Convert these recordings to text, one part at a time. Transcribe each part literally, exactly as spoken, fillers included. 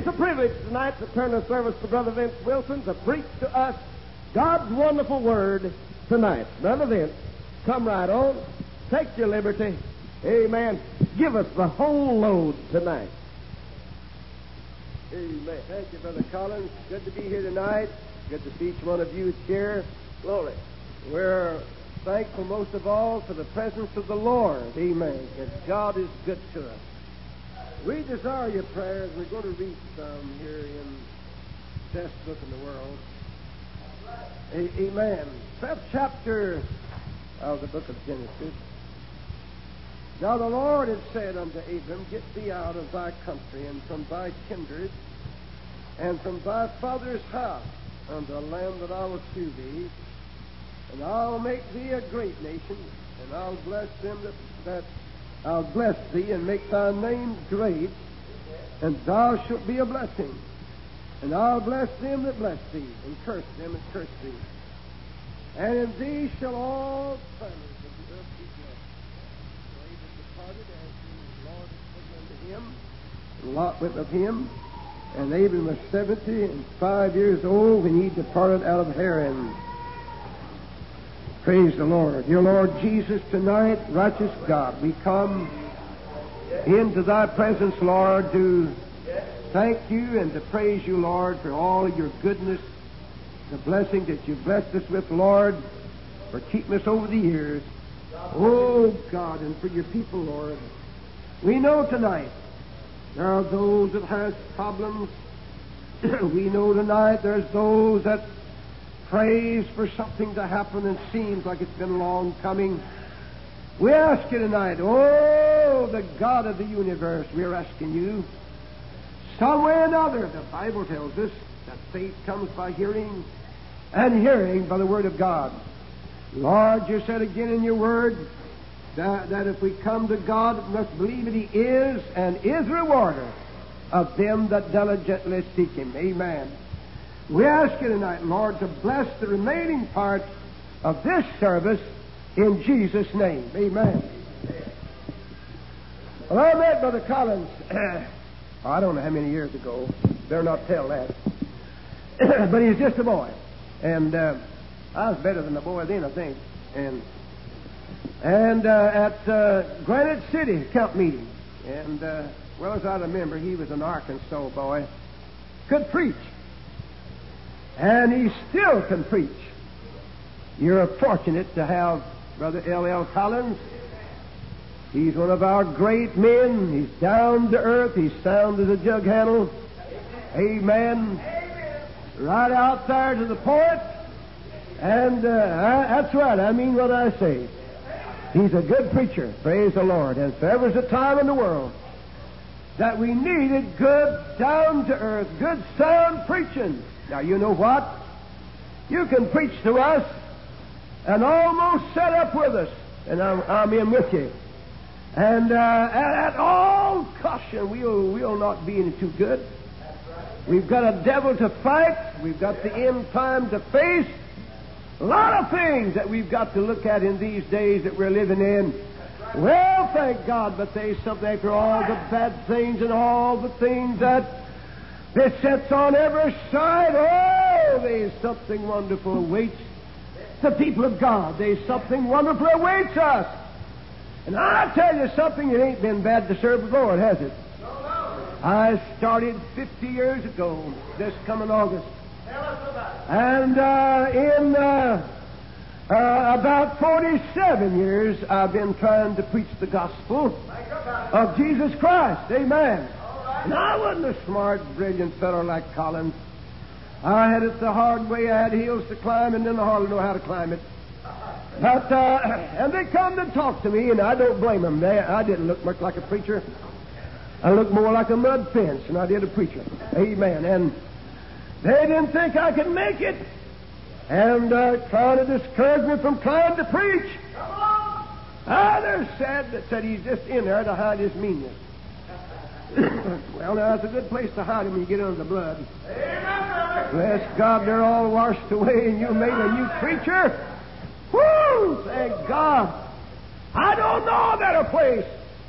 It's a privilege tonight to turn the service to Brother Vince Wilson to preach to us God's wonderful word tonight. Brother Vince, come right on. Take your liberty. Amen. Give us the whole load tonight. Amen. Thank you, Brother Collins. Good to be here tonight. Good to see each one of you here. Glory. We're thankful most of all for the presence of the Lord. Amen. Because God is good to us. We desire your prayers. We're going to read some here in the best book in the world. A- Amen. Fifth chapter of the book of Genesis. Now the Lord had said unto Abram, Get thee out of thy country and from thy kindred and from thy father's house unto a land that I will shew thee, and I'll make thee a great nation, and I'll bless them that, that I'll bless thee and make thy name great, and thou shalt be a blessing. And I'll bless them that bless thee, and curse them that curse thee. And in thee shall all families of the earth be blessed. So Abram departed as the Lord had spoken unto him, and Lot went with him. And Abram was seventy and five years old when he departed out of Haran. Praise the Lord. Dear Lord Jesus, tonight, righteous God, we come into thy presence, Lord, to thank you and to praise you, Lord, for all of your goodness, the blessing that you've blessed us with, Lord, for keeping us over the years. Oh, God, and for your people, Lord. We know tonight there are those that has problems. We know tonight there's those that prays for something to happen and seems like it's been long coming. We ask you tonight, oh, the God of the universe, we're asking you, some way or another, the Bible tells us that faith comes by hearing, and hearing by the Word of God. Lord, you said again in your Word that, that if we come to God, we must believe that He is and is rewarder of them that diligently seek Him. Amen. We ask you tonight, Lord, to bless the remaining part of this service in Jesus' name. Amen. Well, I met Brother Collins, I don't know how many years ago. Better not tell that. But he's just a boy. And uh, I was better than a boy then, I think. And and uh, at uh, Granite City camp meeting. And, uh, well as I remember, he was an Arkansas boy. Could preach. And he still can preach. You're fortunate to have Brother L L Collins. He's one of our great men. He's down to earth. He's sound as a jug handle. Amen. Right out there to the point. And uh, I, that's right. I mean what I say. He's a good preacher. Praise the Lord. And if there was a time in the world that we needed good, down-to-earth, good, sound preaching. Now, you know what? You can preach to us and almost set up with us. And I'm, I'm in with you. And uh, at, at all caution, we'll, we'll not be any too good. We've got a devil to fight. We've got the end time to face. A lot of things that we've got to look at in these days that we're living in. Well, thank God, but there's something after all the bad things and all the things that besets on every side. Oh, there's something wonderful awaits the people of God. There's something wonderful awaits us. And I'll tell you something, it ain't been bad to serve the Lord, has it? I started fifty years ago, this coming August. And uh, in uh, uh, about forty-seven years, I've been trying to preach the gospel of Jesus Christ. Amen. And I wasn't a smart, brilliant fellow like Collins. I had it the hard way. I had hills to climb and didn't hardly know how to climb it. But, uh, and they come to talk to me, and I don't blame them. They, I didn't look much like a preacher. I looked more like a mud fence than I did a preacher. Amen. And they didn't think I could make it. And uh, trying to discourage me from trying to preach. Ah, they're sad that said he's just in there to hide his meanness. Well, now, it's a good place to hide him when you get under the blood. Amen. Bless God, they're all washed away, and you made a new creature. Woo! Thank God. I don't know a better place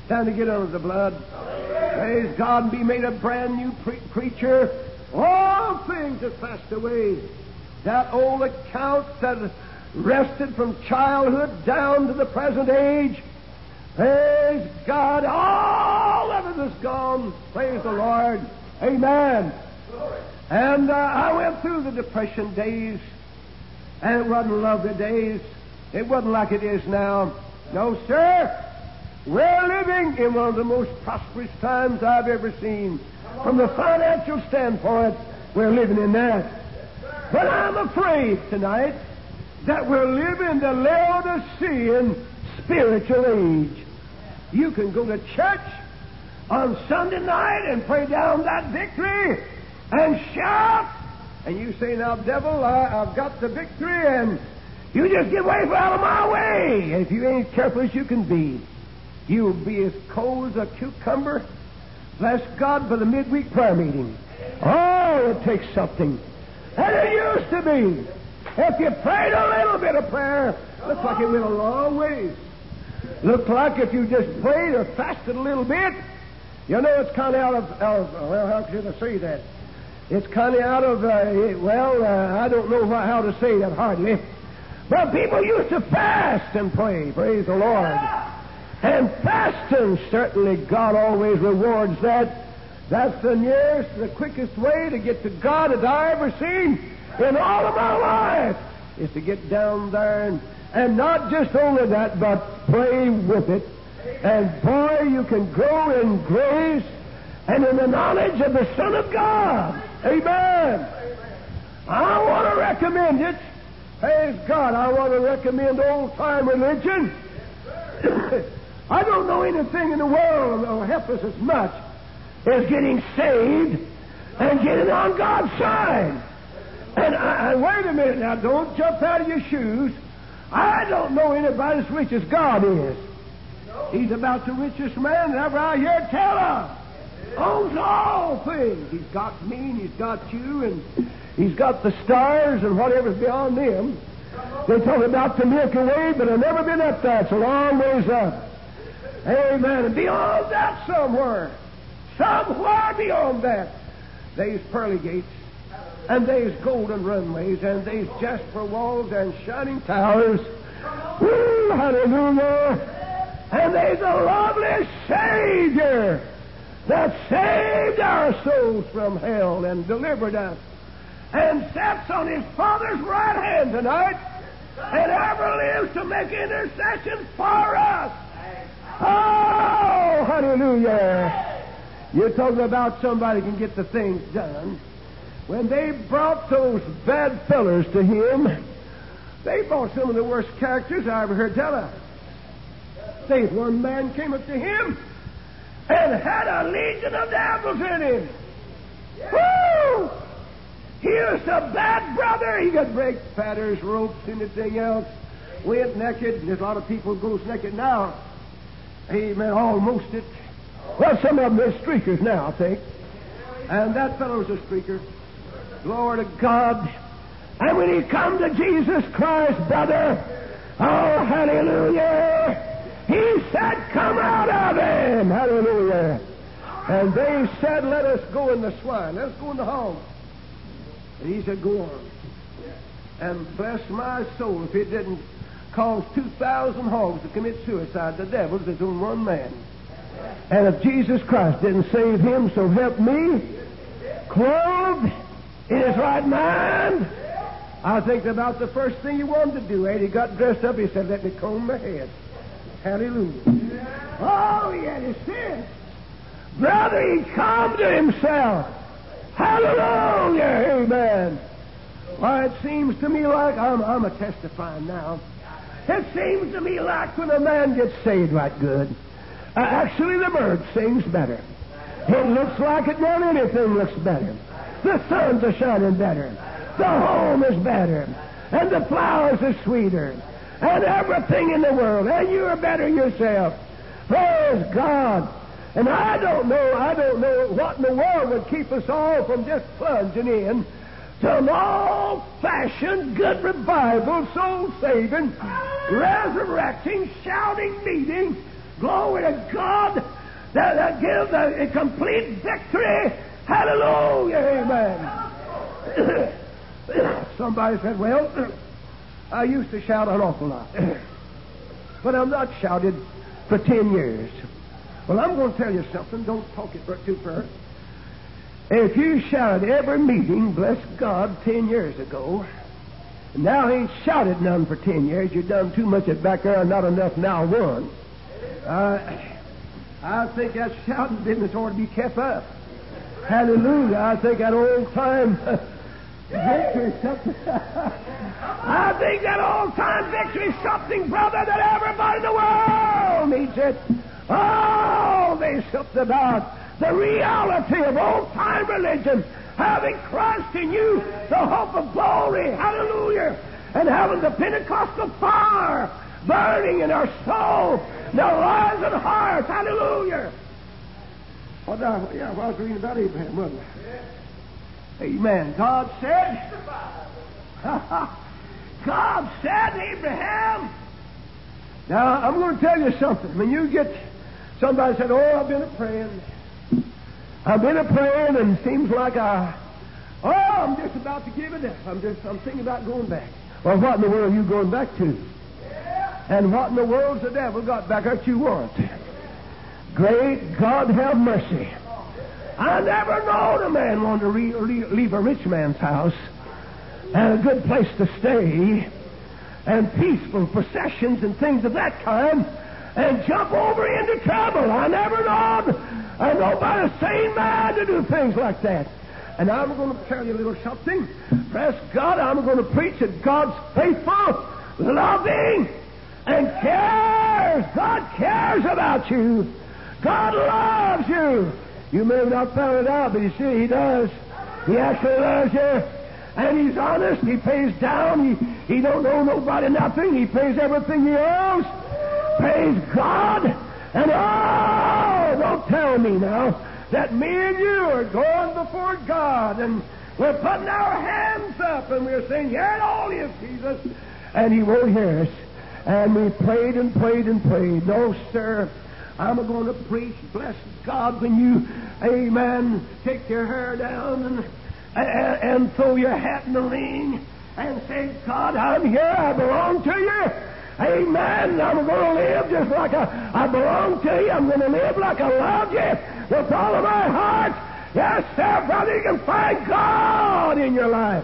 Time to get under the blood. Praise God and be made a brand new pre- creature. All things have passed away. That old account that rested from childhood down to the present age. Praise God. All of it is gone. Praise the Lord. Amen. And uh, I went through the Depression days, and it wasn't lovely days. It wasn't like it is now. No, sir. We're living in one of the most prosperous times I've ever seen. From the financial standpoint, we're living in that. But I'm afraid tonight that we're living the Laodicean spiritual age. You can go to church on Sunday night and pray down that victory and shout. And you say, now, devil, I, I've got the victory, and you just get away out of my way. If you ain't careful as you can be, you'll be as cold as a cucumber. Bless God for the midweek prayer meeting. Oh, it takes something. And it used to be. If you prayed a little bit of prayer, looks like it went a long ways. Looked like if you just prayed or fasted a little bit, you know, it's kind of out of, out of, well, how should I say that? It's kind of out of, uh, well, uh, I don't know how to say that hardly. But people used to fast and pray, praise the Lord. And fasting, certainly God always rewards that. That's the nearest, the quickest way to get to God that I ever seen in all of my life, is to get down there and, and not just only that, but pray with it. And boy, you can grow in grace and in the knowledge of the Son of God. Amen. I want to recommend it. Praise God. I want to recommend old-time religion. I don't know anything in the world that will help us as much as getting saved and getting on God's side. And, I, and wait a minute now, don't jump out of your shoes. I don't know anybody as rich as God is. He's about the richest man that ever I hear tell of. Owns all things. He's got me and he's got you and he's got the stars and whatever's beyond them. They talk about the Milky Way, but I've never been up there. It's a long ways up. Amen. And beyond that somewhere, somewhere beyond that, there's pearly gates, and there's golden runways, and there's jasper walls and shining towers. Woo, hallelujah. And there's a lovely Savior that saved our souls from hell and delivered us, and sits on his Father's right hand tonight, and ever lives to make intercession for us. Oh, hallelujah. You're talking about somebody can get the things done. When they brought those bad fellers to him, they brought some of the worst characters I ever heard tell of. There's one man came up to him and had a legion of devils in him. Woo! He was a bad brother. He got brake padders, ropes, anything else. Went naked. There's a lot of people goes naked now. Amen. Almost it. Well, some of them are streakers now, I think. And that fellow's a streaker. Glory to God. And when he come to Jesus Christ, brother, oh, hallelujah, he said, come out of him. Hallelujah. And they said, let us go in the swine. Let us go in the hog. And he said, go on. And bless my soul, if it didn't cause two thousand hogs to commit suicide, the devil's is on one man. And if Jesus Christ didn't save him, so help me, clothed in his right mind, I think about the first thing he wanted to do. And he got dressed up, he said, let me comb my head. Hallelujah. Oh, he had his sin. Brother, he come to himself. Hallelujah. Amen. Why, it seems to me like, I'm, I'm a testifying now. It seems to me like when a man gets saved right good, uh, actually the bird sings better. It looks like it more than anything looks better. The suns are shining better. The home is better. And the flowers are sweeter. And everything in the world. And you're better yourself. Praise God. And I don't know, I don't know what in the world would keep us all from just plunging in to an old-fashioned good revival, soul-saving, resurrecting, shouting meeting Glory to God. That, that gives a, a complete victory. Hallelujah. Amen. Somebody said, well, I used to shout an awful lot. But I've not shouted for ten years. Well, I'm going to tell you something. Don't talk it too far. If you shouted every meeting, bless God, ten years ago, and now ain't shouted none for ten years, you've done too much at back there and not enough now one. Uh, I think that shouting business ought to be kept up. Hallelujah. I think that old time victory is something. I think that old time victory is something, brother, that everybody in the world needs it. Oh, there's something about the reality of old time religion, having Christ in you, the hope of glory, hallelujah, and having the Pentecostal fire burning in our soul, the lives and hearts, hallelujah. Well, now, yeah, well, I was reading about Abraham, wasn't I? Amen. God said, God said, Abraham. Now, I'm going to tell you something. When you get, somebody said, oh, I've been a praying. I've been a praying, and it seems like I, oh, I'm just about to give it up. I'm just, I'm thinking about going back. Well, what in the world are you going back to? And what in the world's the devil got back that you want? Great God have mercy. I never known a man want to re- re- leave a rich man's house and a good place to stay and peaceful processions and things of that kind and jump over into trouble. I never known I know by a sane man to do things like that. And I'm going to tell you a little something. Bless God, I'm going to preach that God's faithful, loving, and cares. God cares about you. God loves you. You may have not found it out, but you see, He does. He actually loves you. And He's honest. He pays down. He, he don't owe nobody nothing. He pays everything he owes. Praise God. And oh, don't tell me now that me and you are going before God and we're putting our hands up and we're saying, here it all is, Jesus. And He won't hear us. And we prayed and prayed and prayed. No, sir. I'm going to preach, bless God, when you, amen, take your hair down and, and, and throw your hat in the ring and say, God, I'm here, I belong to you. Amen. I'm going to live just like I, I belong to you. I'm going to live like I love you with all of my heart. Yes, sir, brother, you can find God in your life.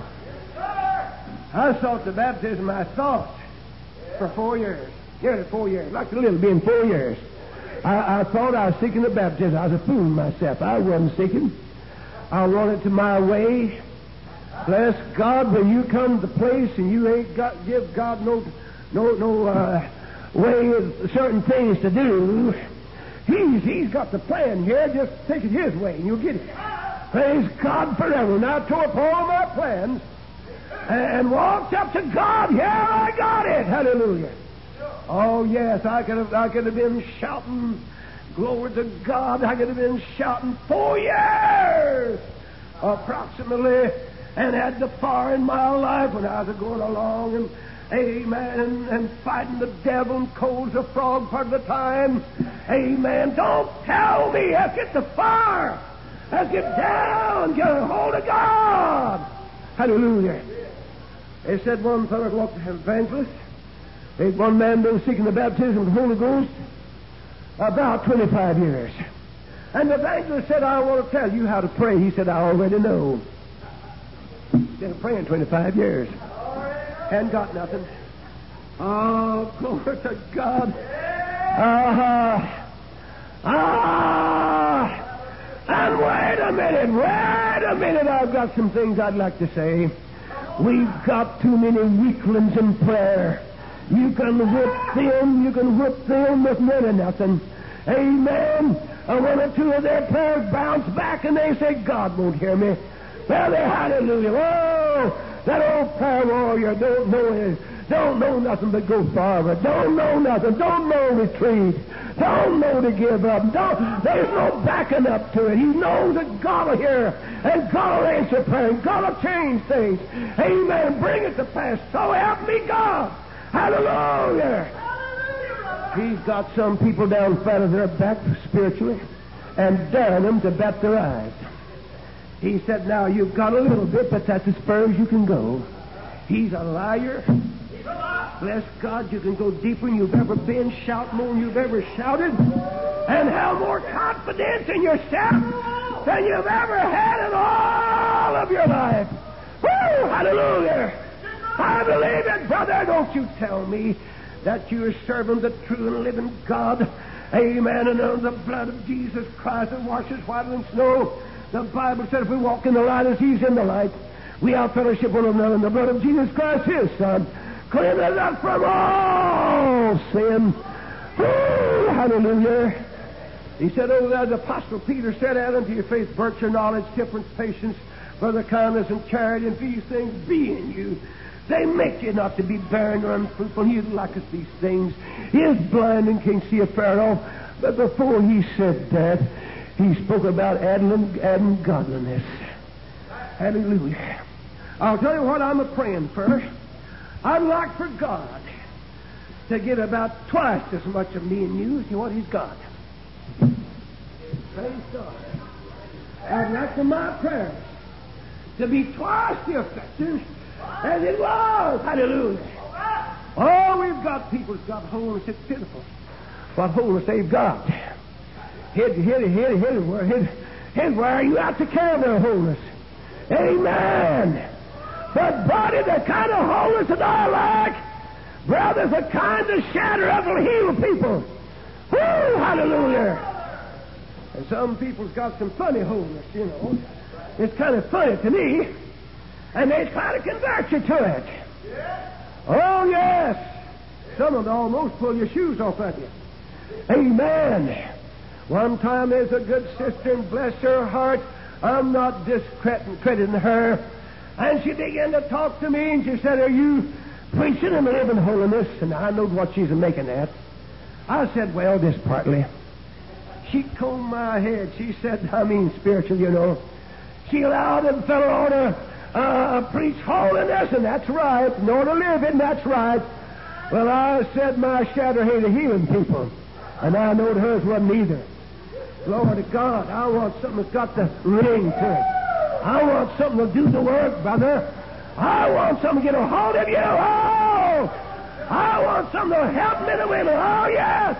I sought the baptism I thought for four years. Nearly four years. Like a little being four years. I, I thought I was seeking the baptism. I was a fool myself. I wasn't seeking. I wanted to my way. Bless God, when you come to the place and you ain't got give God no no no uh, way of certain things to do, He's He's got the plan here. Just take it His way and you'll get it. Praise God forever. And I tore up all my plans and walked up to God. Here I got it. Hallelujah. Oh, yes, I could have I could have been shouting, glory to God, I could have been shouting four years, approximately, and had the fire in my life when I was going along, and amen, and, and fighting the devil and cold as a frog part of the time. Amen. Don't tell me. Let's get the fire. Let's get down, get a hold of God. Hallelujah. They said one fellow walked to evangelist. There's one man been seeking the baptism of the Holy Ghost about twenty-five years. And the evangelist said, I want to tell you how to pray. He said, I already know. He's been praying twenty-five years. Hadn't got nothing. Oh, glory to God. Ah, uh, ah. And wait a minute, wait a minute. I've got some things I'd like to say. We've got too many weaklings in prayer. You can whip them, you can whip them with none of nothing. Amen. And one or two of their prayers bounce back and they say, God won't hear me. Well, they hallelujah. Oh, that old prayer warrior don't know don't know nothing but go forward. Don't know nothing. Don't know retreat. Don't know to give up. Don't, there's no backing up to it. He knows that God will hear and God will answer prayer and God will change things. Amen. Bring it to pass. So help me God. Hallelujah. He's got some people down flat of their back spiritually and daring them to bat their eyes. He said, now you've got a little bit, but that's as far as you can go. He's a liar. Bless God, you can go deeper than you've ever been, shout more than you've ever shouted, and have more confidence in yourself than you've ever had in all of your life. Woo! Hallelujah! I believe it, brother. Don't you tell me that you're serving the true and living God. Amen. And under the blood of Jesus Christ that washes whiter than snow. The Bible said if we walk in the light as He's in the light, we have fellowship with one another in the blood of Jesus Christ, His Son. Cleanse us from all sin. Woo! Hallelujah. He said, oh, that Apostle Peter said, add unto your faith virtue, knowledge, temperance, patience, brother kindness, and charity, and these things be in you. They make you not to be barren or unfruitful. He liketh these things. He is blind and can't see afar off. But before he said that, he spoke about adding, adding godliness. Hallelujah. I'll tell you what I'm a praying for. I'd like for God to get about twice as much of me and you as what He's got. Praise God. I'd like for my prayers to be twice the effective as it was. Hallelujah. Oh, we've got people who've got holiness. It's pitiful what holiness they've got. Hid, hid, hid, hid, where, hid, hid, where are you out to carry their holiness? Amen. But, buddy, the kind of holiness that I like, brother, the kind of shatter up will heal people. Woo, hallelujah. And some people's got some funny holiness, you know. It's kind of funny to me. And they try to convert you to it. Oh, yes. Some of them almost pull your shoes off of you. Amen. One time there's a good sister, and bless her heart, I'm not discrediting her. And she began to talk to me, and she said, are you preaching and living holiness? And I know what she's making at. I said, well, this partly. She combed my head. She said, I mean spiritual, you know. She allowed them fellow ought to uh, preach holiness, and that's right. And ought to live it, and that's right. Well, I said my shadow hated healing people. And I knowed hers wasn't either. Glory to God. I want something that's got the ring to it. I want something to do the work, brother. I want something to get a hold of you. Oh! I want something to help men and women. Oh, yes.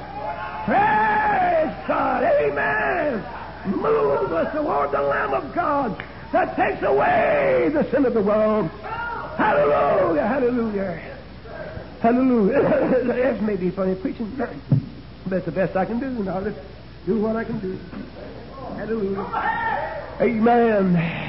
Praise God. Amen. Move us toward the Lamb of God that takes away the sin of the world. Hallelujah. Hallelujah. Hallelujah. This may be funny preaching, but it's the best I can do. Now let's do what I can do. Hallelujah. Amen.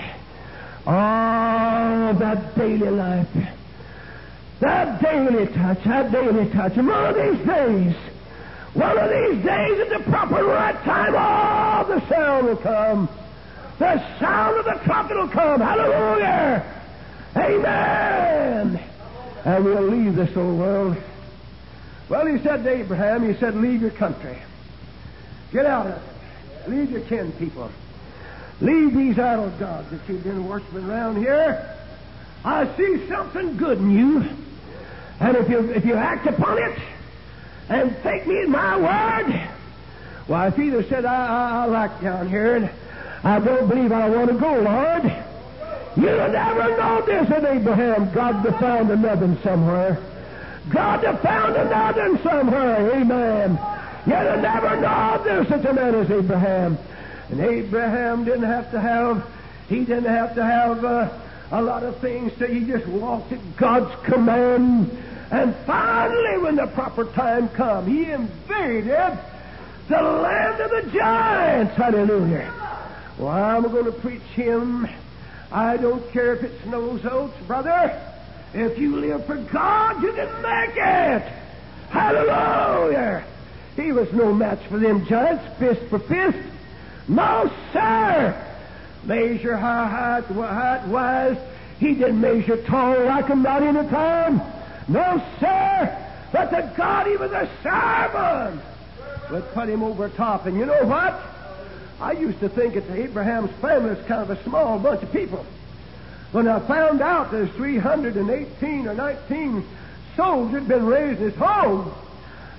Oh, that daily life. That daily touch. That daily touch. And one of these days, one of these days at the proper right time, oh, the sound will come. The sound of the trumpet will come. Hallelujah. Amen. And we'll leave this old world. Well, he said to Abraham, he said, leave your country. Get out of it. Leave your kin people. Leave these idol gods that you've been worshiping around here. I see something good in you. And if you if you act upon it and take me at my word, well, if either said, I, I, I like down here, and I don't believe I want to go, Lord, you'll never know this in Abraham. God to found another somewhere. God to found another somewhere. Amen. You'll never know there's such a man as Abraham. And Abraham didn't have to have, he didn't have to have uh, a lot of things. So he just walked at God's command. And finally, when the proper time come, he invaded the land of the giants. Hallelujah. Well, I'm going to preach him. I don't care if it snows oats, brother. If you live for God, you can make it. Hallelujah. He was no match for them giants, fist for fist. No, sir. Measure how high, height wise. He didn't measure tall like him, not in a time. No, sir. But the God, he was a servant, would put him over top. And you know what? I used to think that Abraham's family was kind of a small bunch of people. When I found out there's three hundred eighteen or nineteen souls that had been raised in his home,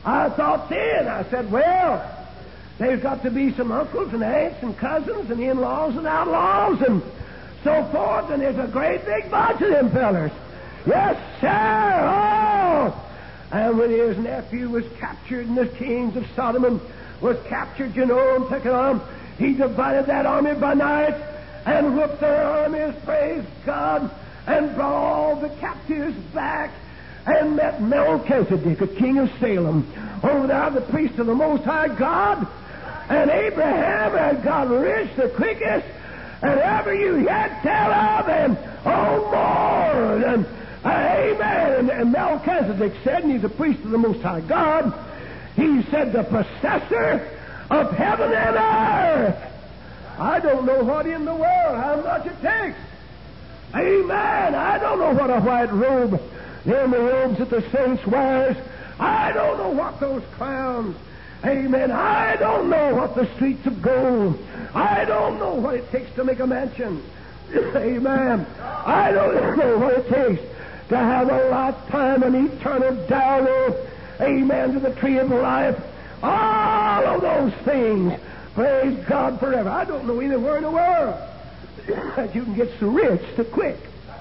I thought then, I said, well, there's got to be some uncles and aunts and cousins and in-laws and outlaws and so forth, and there's a great big bunch of them fellers. Yes, sir. Oh! And when his nephew was captured and the kings of Sodom was captured, you know, and taken on, he divided that army by night and whooped their armies, praise God, and brought all the captives back and met Melchizedek, a king of Salem, over there, the priest of the Most High God. And Abraham had got rich the quickest, and ever you yet tell of, and oh, more than uh, amen. And, and Melchizedek said, and he's a priest of the Most High God, he said, the possessor of heaven and earth. I don't know what in the world, how much it takes. Amen. I don't know what a white robe, them the robes that the saints wears. I don't know what those crowns. Amen. I don't know what the streets of gold. I don't know what it takes to make a mansion. Amen. I don't know what it takes to have a lifetime and eternal dowry. Amen. To the tree of life. All of those things. Praise God forever. I don't know anywhere in the world that you can get so rich so quick.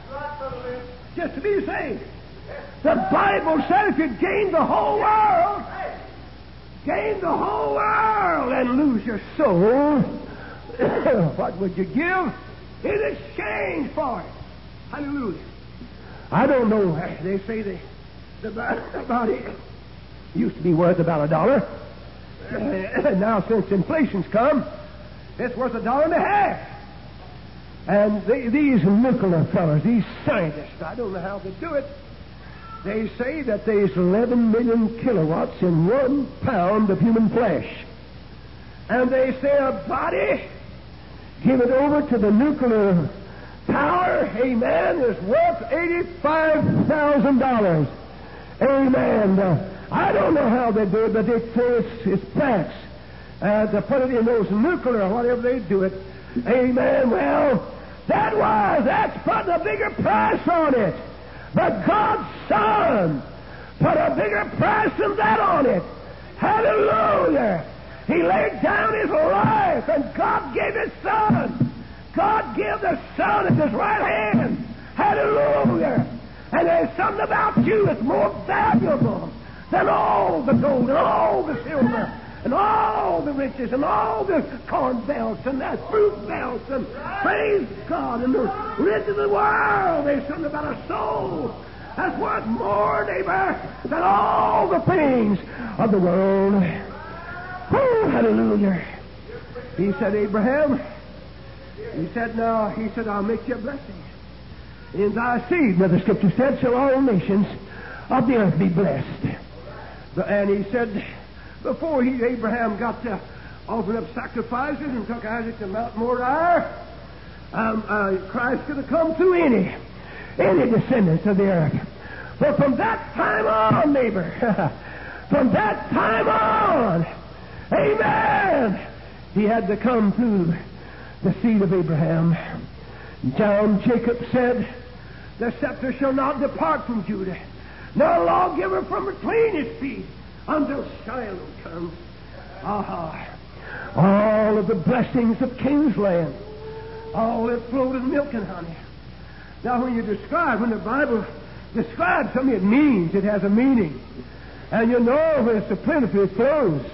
Just to be saved. The Bible said if you gain the whole world, gain the whole world and lose your soul, what would you give in exchange for it? Hallelujah. I don't know. They say the, the, the body used to be worth about a dollar. Now, since inflation's come, it's worth a dollar and a half. And they, these nuclear fellas, these scientists, I don't know how they do it. They say that there's eleven million kilowatts in one pound of human flesh. And they say a body, give it over to the nuclear power, amen, is worth eighty-five thousand dollars. Amen. Uh, I don't know how they do it, but they say it's, it's facts. Uh, to put it in those nuclear or whatever they do it. Amen. Well, that was, that's putting a bigger price on it. But God's Son put a bigger price than that on it. Hallelujah. He laid down His life, and God gave His Son. God gave the Son in His right hand. Hallelujah. And there's something about you that's more valuable than all the gold and all the silver and all the riches and all the corn belts and the fruit belts and praise God and the riches of the world. There's something about a soul that's worth more, neighbor, than all the things of the world. Oh, hallelujah. He said, Abraham, he said, no, he said, I'll make you a blessing. In thy seed, where the scripture said, shall all nations of the earth be blessed. And he said, before he, Abraham, got to offering up sacrifices and took Isaac to Mount Moriah, um, uh, Christ could have come through any, any descendants of the earth. But from that time on, neighbor, from that time on, amen, he had to come through the seed of Abraham. John Jacob said, the scepter shall not depart from Judah, nor lawgiver from between his feet, until Shiloh comes. Aha. All of the blessings of King's land, all that flowed in milk and honey. Now, when you describe, when the Bible describes something, it means, it has a meaning. And you know when it's the plentiful flows.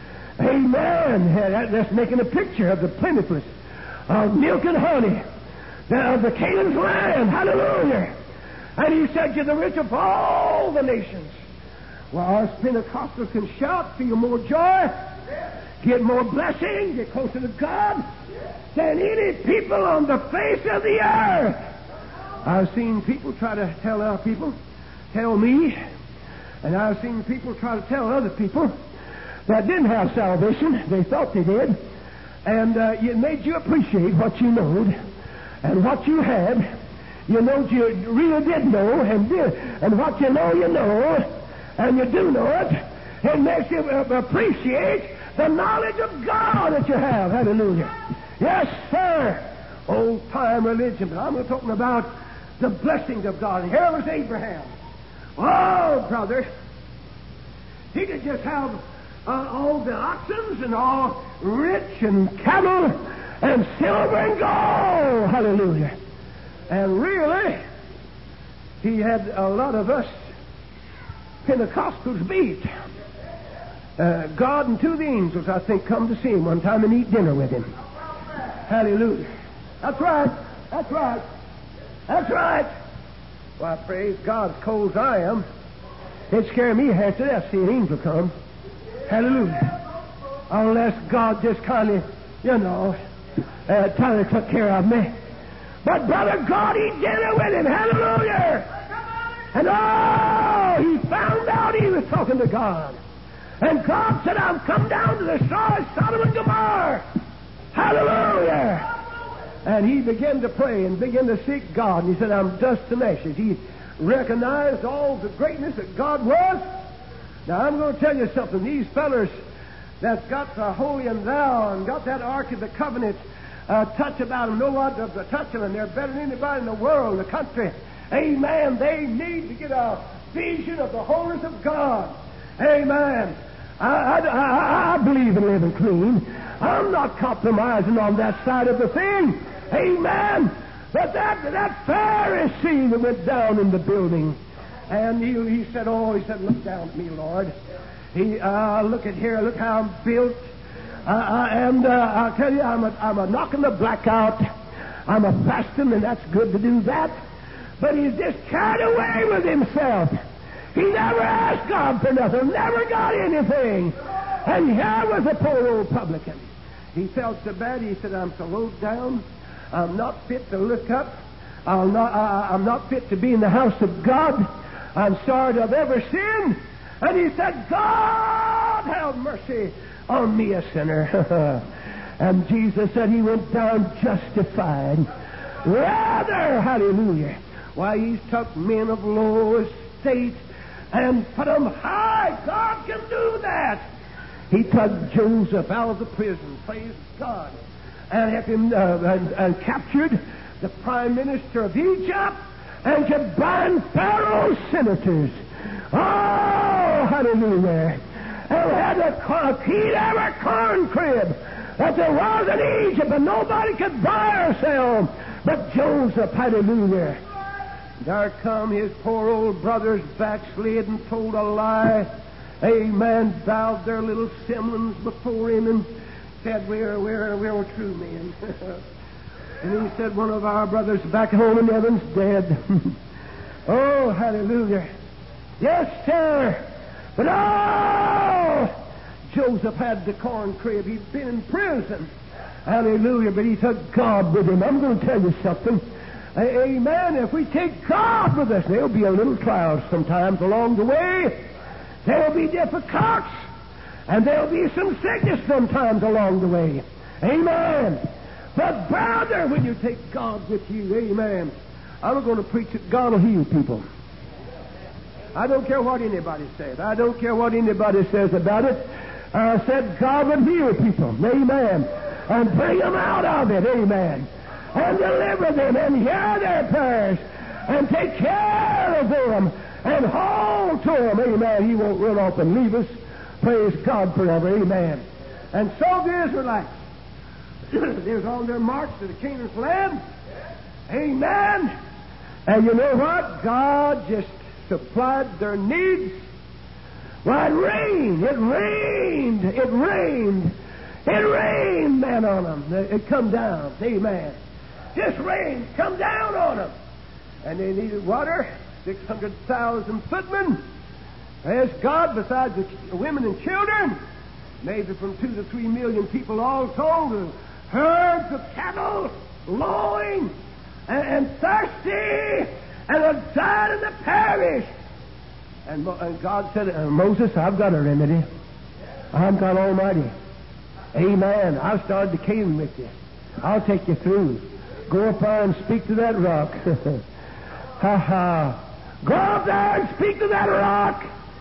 Amen. That's making a picture of the plentifulness of milk and honey. Of the Canaan's land. Hallelujah. And he said, you're the rich of all the nations. Well, us Pentecostals can shout, feel more joy, get more blessing, get closer to God than any people on the face of the earth. I've seen people try to tell other people, tell me, and I've seen people try to tell other people that didn't have salvation. They thought they did. And uh, it made you appreciate what you knowed and what you had. You know you really did know, and did, and what you know, you know, and you do know it. It makes you appreciate the knowledge of God that you have. Hallelujah. Yes, sir. Old-time religion. But I'm talking about the blessings of God. And here was Abraham. Oh, brother. He could just have uh, all the oxen and all rich and cattle and silver and gold. Hallelujah. And really, he had a lot of us Pentecostals beat. Uh, God and two of the angels, I think, come to see him one time and eat dinner with him. Hallelujah. That's right. That's right. That's right. Why, praise God, as cold as I am, it'd scare me half to death to see an angel come. Hallelujah. Unless God just kind of, you know, uh, kind of took care of me. But Brother God, eat dinner with him. Hallelujah. And oh, he found out he was talking to God. And God said, I've come down to destroy Sodom and Gomorrah. Hallelujah. And he began to pray and began to seek God. And he said, I'm dust and ashes. He recognized all the greatness that God was. Now, I'm going to tell you something. These fellers that's got the holy and thou and got that Ark of the Covenant uh, touch about them, know what of the touch of them. They're better than anybody in the world, in the country. Amen. They need to get a vision of the holiness of God. Amen. I, I, I, I believe in living clean. I'm not compromising on that side of the thing. Amen. But that, that Pharisee that went down in the building, and he, he said, oh, he said, look down at me, Lord. He, uh, look at here, look how I'm built. Uh, uh, and uh, I'll tell you, I'm a, I'm a knocking the blackout. I'm a fasting, and that's good to do that. But he's just carried away with himself. He never asked God for nothing, never got anything. And here was a poor old publican. He felt so bad, he said, I'm so low down, I'm not fit to look up. I'm not, I, I'm not fit to be in the house of God. I'm sorry to have ever sinned. And he said, God, have mercy on me, a sinner. And Jesus said he went down justified. Rather, hallelujah. Why, he's took men of low estate and put them high. God can do that. He took Joseph out of the prison, praise God, and had him uh, and, and captured the prime minister of Egypt and could bind Pharaoh's senators. Oh, hallelujah. And had a key to every corn crib that there was in Egypt, and nobody could buy or sell but Joseph, hallelujah. There come his poor old brothers backslid and told a lie. Amen. Bowed their little semblance before him and said, We're, we're, we're true men. And he said, one of our brothers back home in heaven's dead. Oh, hallelujah. Yes, sir. But oh, Joseph had the corn crib. He'd been in prison. Hallelujah. But he took God with him. I'm going to tell you something. Amen. If we take God with us, there'll be a little trial sometimes along the way. There'll be difficulties. And there'll be some sickness sometimes along the way. Amen. But brother, when you take God with you, amen, I'm going to preach that God will heal people. I don't care what anybody says. I don't care what anybody says about it. I said God will heal people. Amen. And bring them out of it. Amen. And deliver them and hear their prayers and take care of them and hold to them. Amen. He won't run off and leave us. Praise God forever. Amen. And so the Israelites, they was on their march to the Canaan's land. Amen. And you know what? God just supplied their needs. Well, it rained. It rained. It rained. It rained, man, on them. It come down. Amen. Just rain come down on them. And they needed water. six hundred thousand footmen. There's God besides the women and children. Maybe from two to three million people all told. Herds of cattle lowing and, and thirsty and have died in the parish. And, and God said, uh, Moses, I've got a remedy. I'm God Almighty. Amen. I've started the Canaan with you. I'll take you through. Go up there and speak to that rock. Ha ha. Go up there and speak to that rock.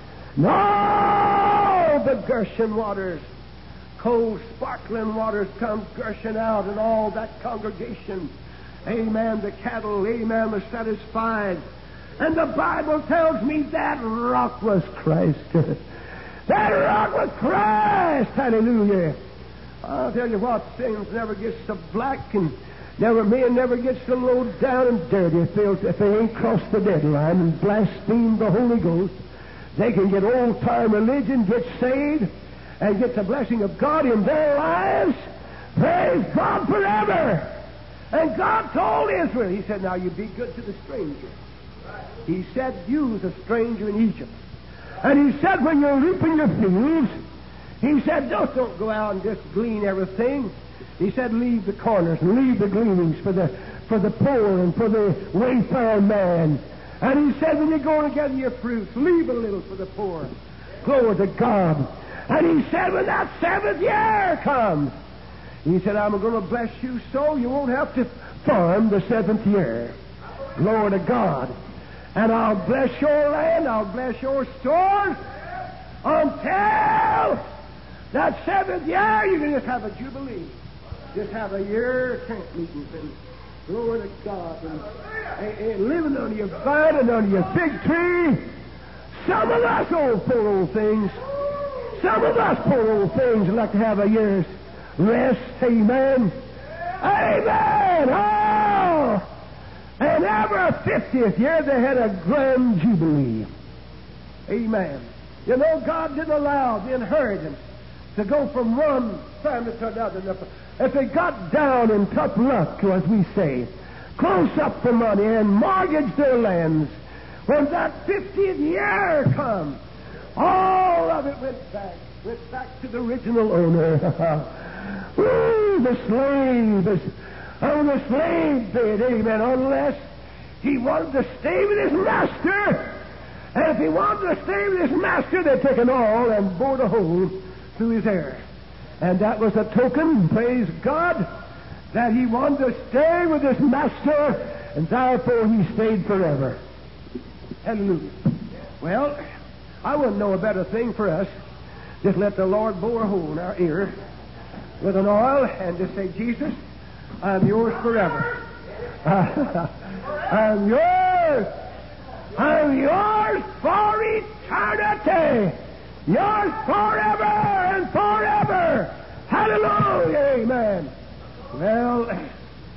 No, the Gershon waters, cold, sparkling waters come gushing out, and all that congregation, amen, the cattle, amen, were satisfied. And the Bible tells me that rock was Christ. That rock was Christ. Hallelujah. I'll tell you what, sins never get so black and never men never get so low down and dirty if they, if they ain't crossed the deadline and blasphemed the Holy Ghost. They can get old-time religion, get saved, and get the blessing of God in their lives. Praise God forever. And God told Israel, he said, now you be good to the stranger. He said, you was a stranger in Egypt. And he said, when you're reaping your fields, he said, just don't go out and just glean everything. He said, leave the corners and leave the gleanings for the for the poor and for the wayfaring man. And he said, when you go to gather your fruits, leave a little for the poor. Glory to God. And he said, when that seventh year comes, he said, I'm going to bless you so you won't have to farm the seventh year. Glory to God. And I'll bless your land, I'll bless your stores until that seventh year you can just have a jubilee. Just have a year of camp meetings and glory to God and, and, and living under your vine and under your fig tree. Some of us old poor old things, some of us poor old things like to have a year's rest. Amen. Amen. Oh! And every fiftieth year they had a grand jubilee. Amen. You know, God didn't allow the inheritance to go from one family to another. If they got down in tough luck, as we say, close up for money and mortgage their lands, when that fiftieth year come, all of it went back, went back to the original owner. Ooh, the slave, the, oh, the slave did, amen, unless he wanted to stay with his master. And if he wanted to stay with his master, they'd take an awl and bored a hole through his hair. And that was a token, praise God, that he wanted to stay with his master, and therefore he stayed forever. Hallelujah. Well, I wouldn't know a better thing for us. Just let the Lord bore a hole in our ear with an oil and just say, Jesus, I'm yours forever. I'm yours. I'm yours for eternity. Yours forever and forever. Hallelujah. Amen. Well,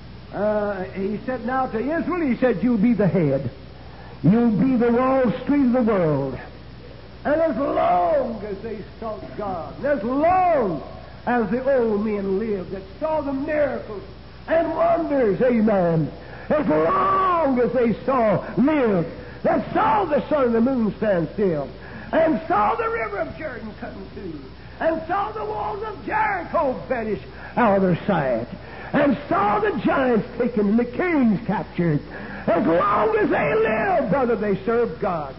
uh, he said now to Israel, he said, you'll be the head. You'll be the Wall Street of the world. And as long as they sought God, and as long as the old men lived that saw the miracles and wonders, amen, as long as they saw, lived, that saw the sun and the moon stand still, and saw the river of Jordan come to, and saw the walls of Jericho vanish out of their sight, and saw the giants taken and the kings captured, as long as they lived, brother, they served God.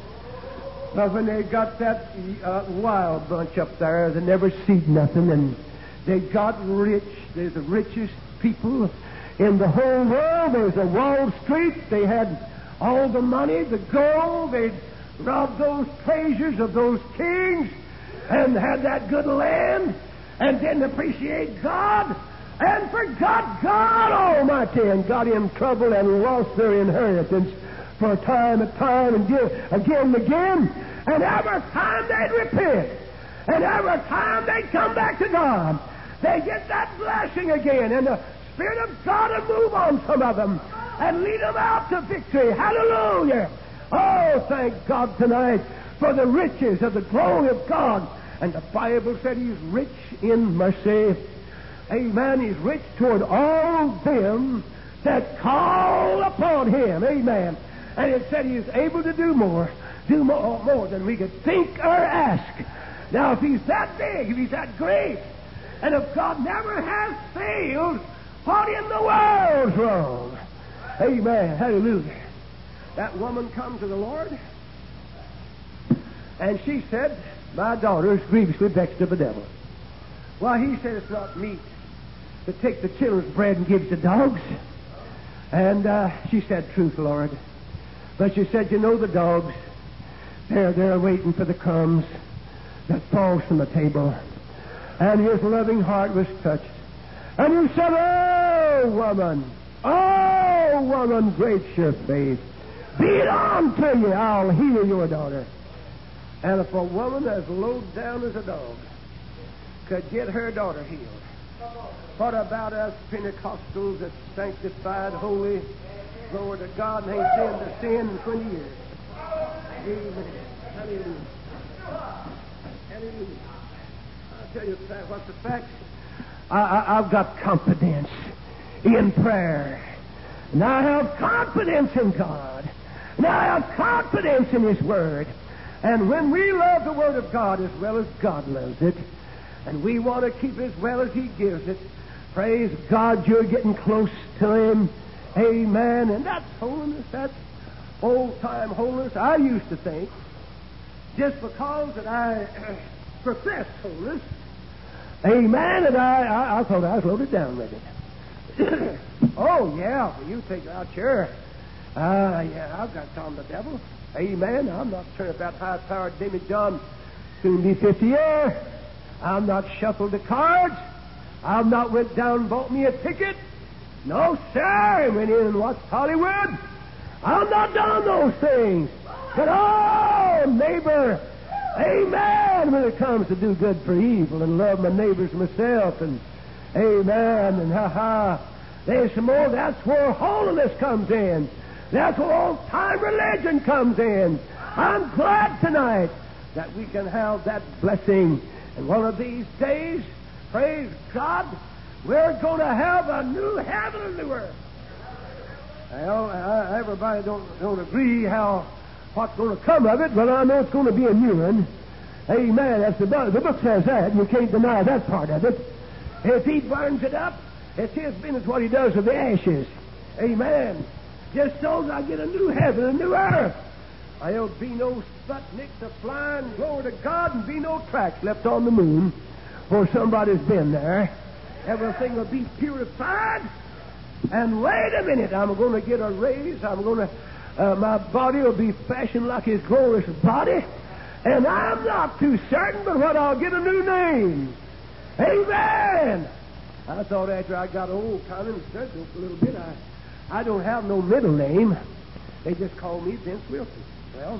Now, when they got that uh, wild bunch up there, they never seen nothing, and they got rich. They're the richest people in the whole world. There's a Wall Street. They had all the money, the gold. They'd robbed those treasures of those kings and had that good land and didn't appreciate God and forgot God Almighty and got in trouble and lost their inheritance for time and time and again and again. And every time they'd repent and every time they'd come back to God, they get that blessing again, and the Spirit of God would move on some of them and lead them out to victory. Hallelujah! Oh, thank God tonight for the riches of the glory of God. And the Bible said He's rich in mercy. Amen. He's rich toward all them that call upon Him. Amen. And it said He is able to do more, do more, more than we could think or ask. Now, if He's that big, if He's that great, and if God never has failed, what in the world's wrong? Amen. Hallelujah. That woman come to the Lord, and she said, my daughter is grievously vexed of the devil. Well, He said it's not meet to take the children's bread and give it to dogs. And uh, she said, truth, Lord. But she said, you know the dogs, they're there waiting for the crumbs that falls from the table. And His loving heart was touched. And He said, oh, woman, oh, woman, great your faith. Be it on to you, I'll heal your daughter. And if a woman as low down as a dog could get her daughter healed, what about us Pentecostals that's sanctified, holy, glory to God, and ain't sinned to sin in twenty years? Amen. Hallelujah. Hallelujah. I'll tell you what's the fact. I, I, I've got confidence in prayer. And I have confidence in God. And I have confidence in His Word. And when we love the Word of God as well as God loves it, and we want to keep it as well as He gives it, praise God, you're getting close to Him. Amen. And that's holiness. That's old-time holiness. I used to think, just because that I professed holiness, amen, and I, I, I thought I was loaded down with it. Oh, yeah, well, you figure out, sure. Ah, uh, yeah, I've got on the devil. Amen. I'm not turning up that high-powered demi-john, soon be fifty years. I'm not shuffled the cards. I've not went down and bought me a ticket. No, sir. I went in and watched Hollywood. I'm not done those things. But, oh, neighbor, amen, when it comes to do good for evil and love my neighbors myself, and amen, and ha-ha, there's some more. That's where holiness comes in. That's where old-time religion comes in. I'm glad tonight that we can have that blessing. And one of these days, praise God, we're going to have a new heaven and new earth. Well, uh, everybody don't, don't agree how what's going to come of it, but I know it's going to be a new one. Amen. That's the, the book says that, and you can't deny that part of it. If He burns it up, it's His business what He does with the ashes. Amen. Just so that I get a new heaven and a new earth. There'll be no Sputniks a flying, glory to God, and be no tracks left on the moon where somebody's been there. Everything will be purified. And wait a minute, I'm going to get a raise. I'm going to, uh, my body will be fashioned like His glorious body. And I'm not too certain, but what I'll get a new name. Amen. I thought after I got old, kind of studied a little bit, I, I don't have no middle name. They just call me Vince Wilson. Well,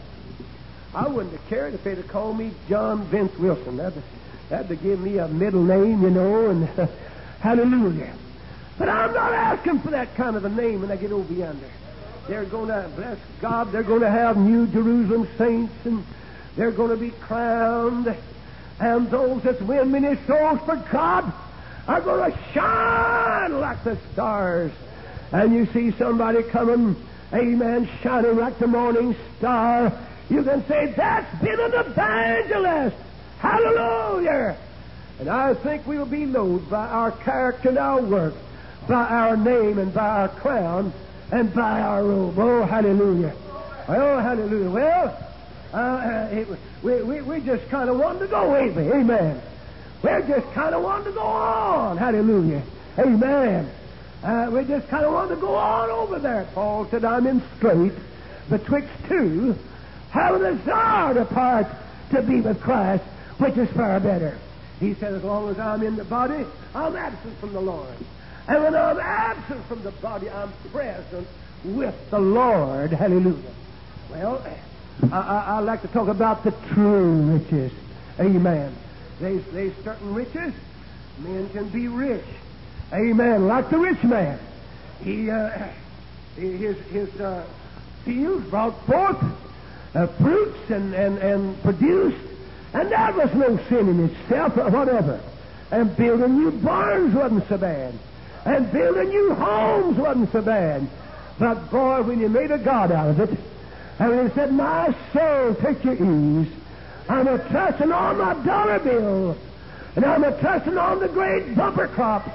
I wouldn't have cared if they'd have called me John Vince Wilson. That'd, that'd give me a middle name, you know, and uh, hallelujah. But I'm not asking for that kind of a name when I get over yonder. They're going to, bless God, they're going to have New Jerusalem saints, and they're going to be crowned. And those that win many souls for God are going to shine like the stars. And you see somebody coming, amen, shining like the morning star. You can say, that's been an evangelist. Hallelujah. And I think we'll be known by our character and our work, by our name and by our crown and by our robe. Oh, hallelujah. Oh, hallelujah. Well, uh, it, we, we, we just kind of wanted to go, ain't we? Amen. We're just kind of wanting to go on. Hallelujah. Amen. Uh, we just kind of want to go on over there. Paul said, I'm in strait betwixt two, have a desire to part to be with Christ, which is far better. He said, as long as I'm in the body, I'm absent from the Lord. And when I'm absent from the body, I'm present with the Lord. Hallelujah. Well, I, I, I like to talk about the true riches. Amen. There's, there's certain riches. Men can be rich. Amen. Like the rich man. He, uh, his, his uh, fields brought forth uh, fruits and, and, and produced, and that was no sin in itself or whatever. And building new barns wasn't so bad. And building new homes wasn't so bad. But boy, when you made a God out of it, and when he said, my soul, take your ease, I'm a trusting on my dollar bill, and I'm a trusting on the great bumper crop.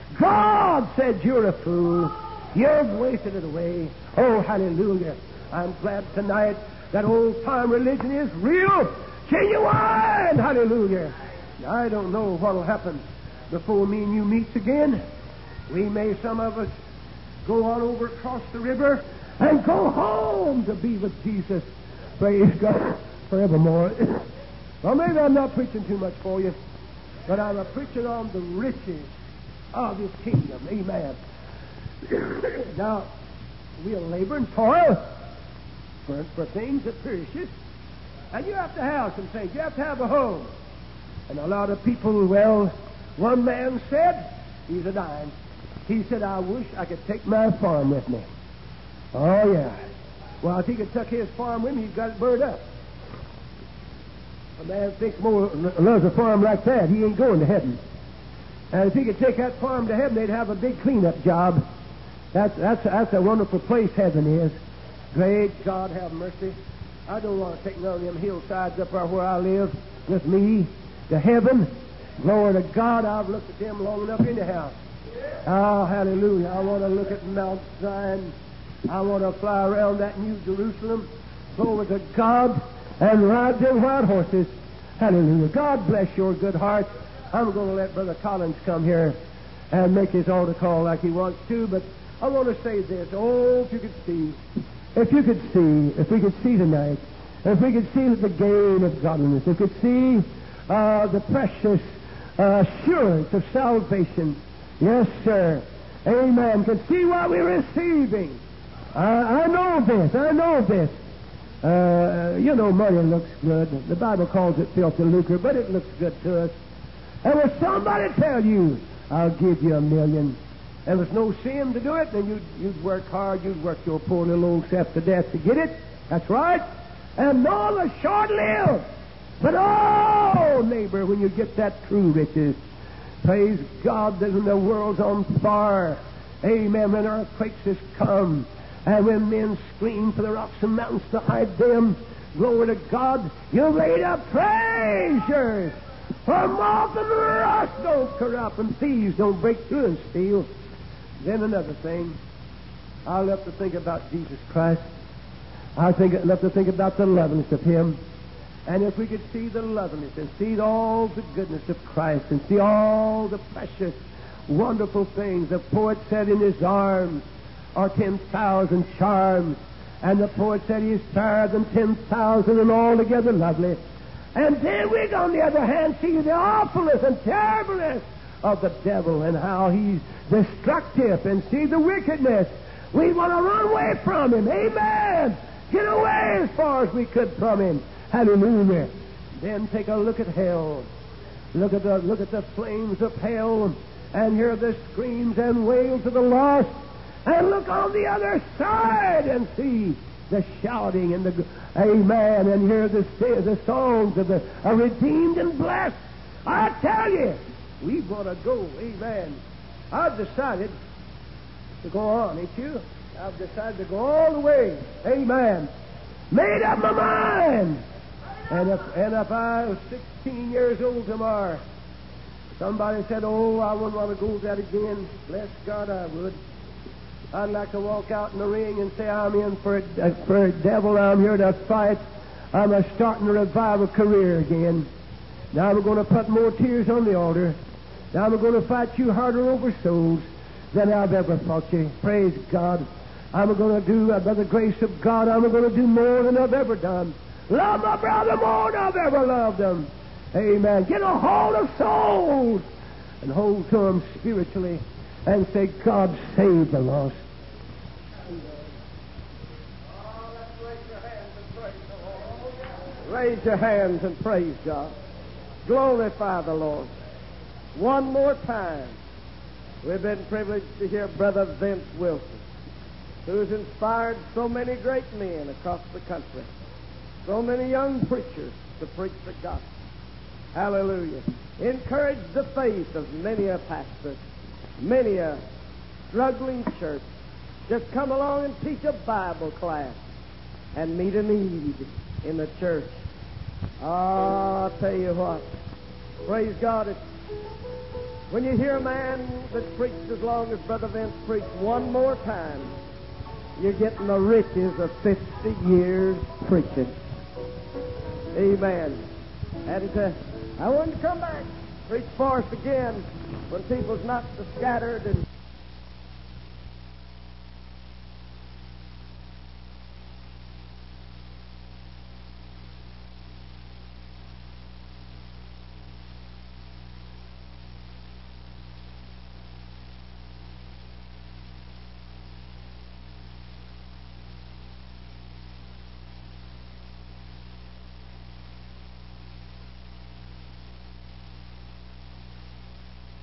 God said, you're a fool. You've wasted it away. Oh, hallelujah. I'm glad tonight that old-time religion is real, genuine. Hallelujah. I don't know what will happen before me and you meets again. We may, some of us, go on over across the river and go home to be with Jesus. Praise God forevermore. Well, maybe I'm not preaching too much for you, but I'm a preaching on the riches of His kingdom. Amen. Now, we'll labor and toil for, for things that perishes, And you have to have some things. You have to have a home. And a lot of people, well, one man said, he's a dying, he said, I wish I could take my farm with me. Oh, yeah. Well, if he could take his farm with him, he's got it burned up. A man thinks more, loves a farm like that, he ain't going to heaven. And if he could take that farm to heaven, they'd have a big cleanup job. That's, that's, that's a wonderful place heaven is. Great God, have mercy. I don't want to take none of them hillsides up there where I live with me to heaven. Glory to God, I've looked at them long enough anyhow. Oh, hallelujah. I want to look at Mount Zion. I want to fly around that New Jerusalem. Glory to God, and ride them white horses. Hallelujah. God bless your good heart. I'm going to let Brother Collins come here and make his altar call like he wants to, but I want to say this. Oh, if you could see, if you could see, if we could see tonight, if we could see the gain of godliness, if we could see uh, the precious uh, assurance of salvation. Yes, sir. Amen. Could see what we're receiving. Uh, I know this. I know this. Uh, you know, money looks good. The Bible calls it filthy lucre, but it looks good to us. And if somebody tell you, I'll give you a million, and there's no sin to do it, then you'd, you'd work hard, you'd work your poor little old self to death to get it. That's right. And all are short-lived. But oh, neighbor, when you get that true riches, praise God that when the world's on fire, amen, when earthquakes has come, and when men scream for the rocks and mountains to hide them, glory to God, you've laid up treasures where moth and rust don't corrupt and thieves don't break through and steal. Then another thing, I love to think about Jesus Christ. I think I love to think about the loveliness of Him. And if we could see the loveliness and see all the goodness of Christ and see all the precious, wonderful things, the poet said in his arms are ten thousand charms, and the poet said he is fairer than ten thousand and altogether lovely. And then we, on the other hand, see the awfulness and terribleness of the devil and how he's destructive, and see the wickedness. We want to run away from him. Amen. Get away as far as we could from him. Hallelujah. Then take a look at hell. Look at the look at the flames of hell, and hear the screams and wails of the lost. And look on the other side and see the shouting and the amen, and hear the the songs of the are redeemed and blessed. I tell you, we want to go. Amen. I've decided to go on, ain't you? I've decided to go all the way. Amen. Made up my mind. And if, and if I was sixteen years old tomorrow, somebody said, oh, I wouldn't want to go that again, bless God, I would. I'd like to walk out in the ring and say, I'm in for a, for a devil. I'm here to fight. I'm a starting a revival career again. Now I'm going to put more tears on the altar. Now I'm going to fight you harder over souls than I've ever fought you. Praise God. I'm going to do, uh, by the grace of God, I'm going to do more than I've ever done. Love my brother more than I've ever loved him. Amen. Get a hold of souls and hold to them spiritually and say, God, save the lost. Oh, let's raise your hands and praise the Lord. Raise your hands and praise God. Glorify the Lord. One more time, we've been privileged to hear Brother Vince Wilson, who's inspired so many great men across the country, so many young preachers to preach the gospel. Hallelujah. Encouraged the faith of many a pastor, many a struggling church. Just come along and teach a Bible class and meet a need in the church. Oh, I'll tell you what. Praise God. It's, when you hear a man that preached as long as Brother Vince preached one more time, you're getting the riches of fifty years preaching. Amen. And uh, I want to come back, preach for us again when people's not so scattered and